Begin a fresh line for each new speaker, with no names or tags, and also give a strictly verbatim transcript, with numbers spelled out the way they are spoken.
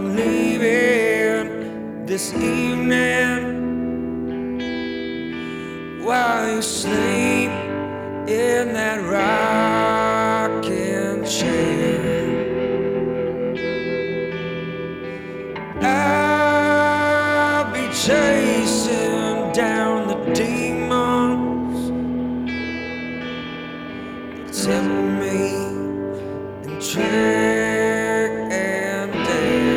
I'm leaving this evening while you sleep in that rocking chair. I'll be chasing down the demons that tempt